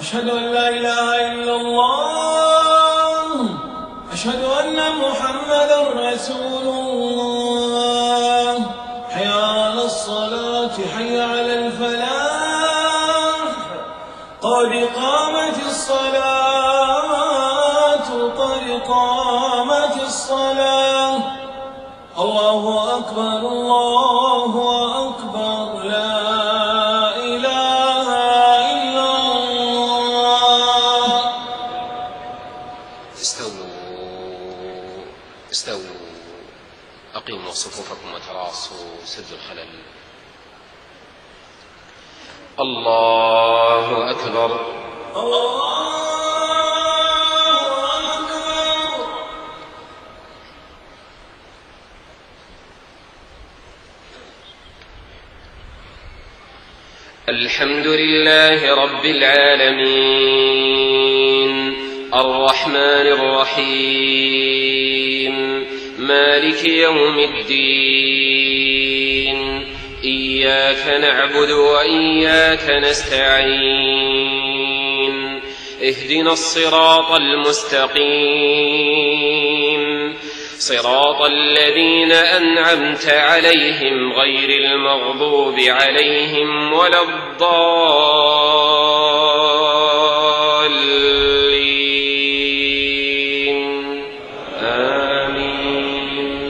أشهد أن لا إله إلا الله. أشهد أن محمدا رسول الله. حي على الصلاة، حي على الفلاح، قد قامت الصلاة، قد قامت الصلاة. الله أكبر، الله أكبر، لا إله إلا الله. استووا أقيموا صفوفكم وتراصوا، سدوا الخلل. الله أكبر، الله أكبر. الحمد لله رب العالمين، الرحمن الرحيم، مالك يوم الدين. إياك نعبد وإياك نستعين، اهدنا الصراط المستقيم، صراط الذين أنعمت عليهم غير المغضوب عليهم ولا الضالين. آمين.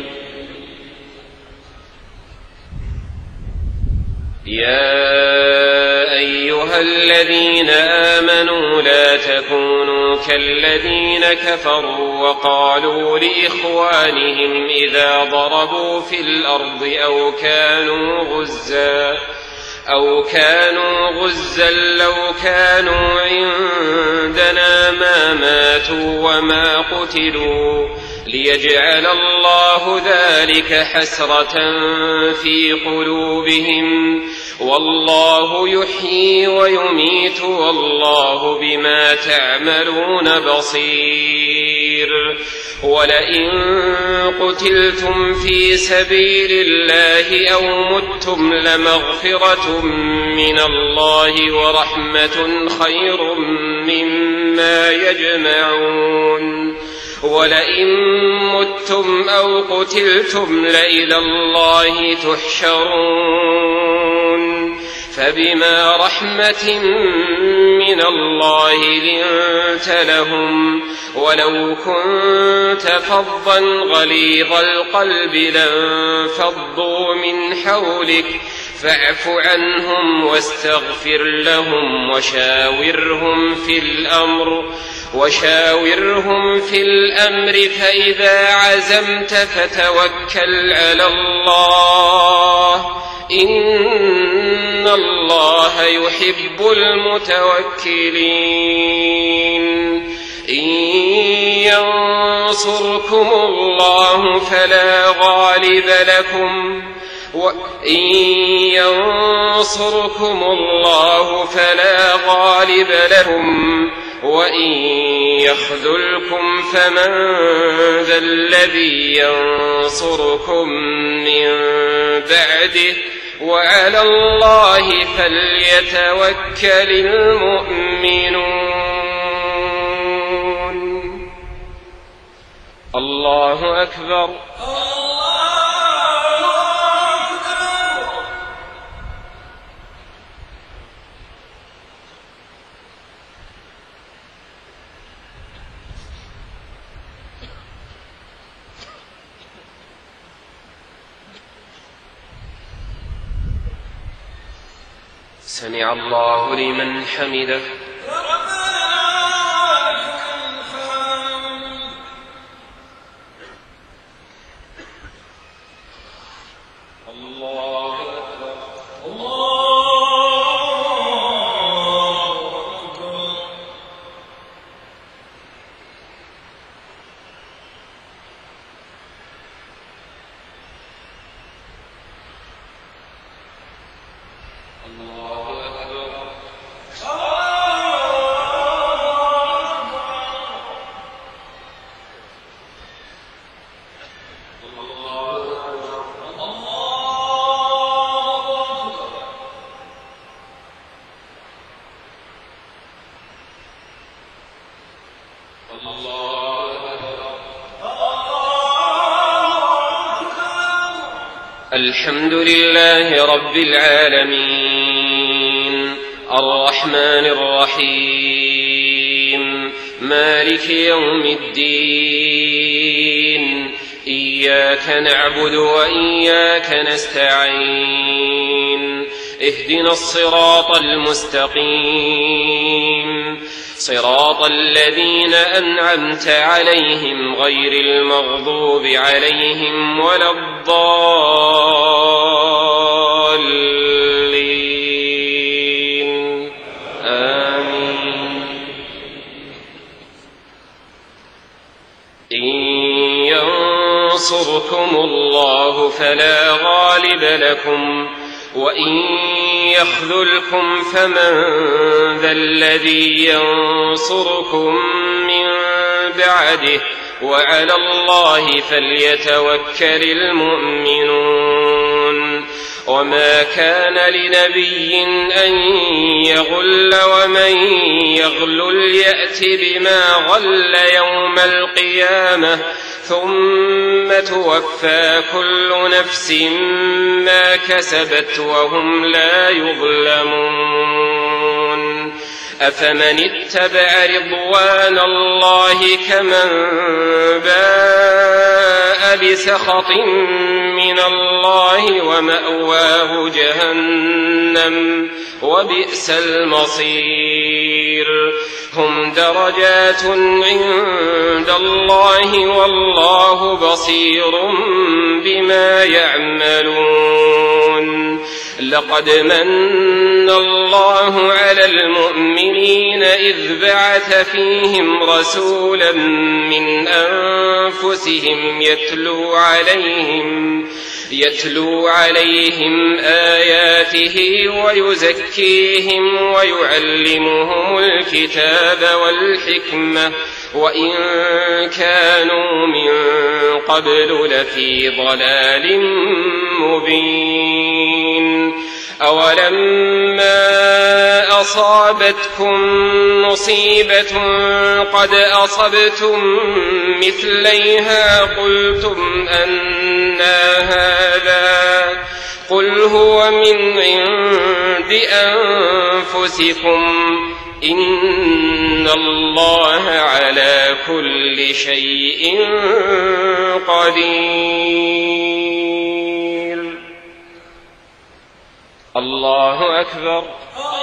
يا أيها الذين آمنوا لا تكونوا كالذين كفروا وقالوا لإخوانهم إذا ضربوا في الأرض أو كانوا غزا لو كانوا عندنا ما ماتوا وما قتلوا ليجعل الله ذلك حسرة في قلوبهم، والله يحيي ويميت والله بما تعملون بصير. ولئن قتلتم في سبيل الله أو متم لمغفرة من الله ورحمة خير مما يجمعون. ولئن متم أو قتلتم لإلى الله تحشرون. فبما رحمة من الله لنت لهم، ولو كنت فظا غليظ القلب لانفضوا من حولك، فاعف عنهم واستغفر لهم وشاورهم في الأمر فإذا عزمت فتوكل على الله، إن الله يحب المتوكلين. إن ينصركم الله فلا غالب لكم وإن يخذلكم فمن ذا الذي ينصركم من بعده، وعلى الله فليتوكل المؤمنون. الله أكبر. سمع الله لمن حمده. الحمد لله رب العالمين الرحمن الرحيم مالك يوم الدين إياك نعبد وإياك نستعين اهدنا الصراط المستقيم صراط الذين أنعمت عليهم غير المغضوب عليهم ولا الضالين آمين. إن ينصركم الله فلا غالب لكم وإن يخذلكم فمن ذا الذي ينصركم من بعده وعلى الله فليتوكل المؤمنون. وما كان لنبي أن يغل ومن يغلل يأت بما غل يوم القيامة ثم توفى كل نفس ما كسبت وهم لا يظلمون. أفمن اتبع رضوان الله كمن باء بسخط من الله ومأواه جهنم وبئس المصير. هم درجات عند الله والله بصير بما يعملون. لقد من الله على المؤمنين إذ بعث فيهم رسولا من أنفسهم يتلو عليهم آياته ويزكيهم ويعلمهم الكتاب والحكمة وإن كانوا من قبل لفي ضلال مبين. أولما أصابتكم مصيبة قد أصبتم مثليها قلتم أنى هذا قل هو من عند أنفسكم إن الله على كل شيء قدير. الله أكبر.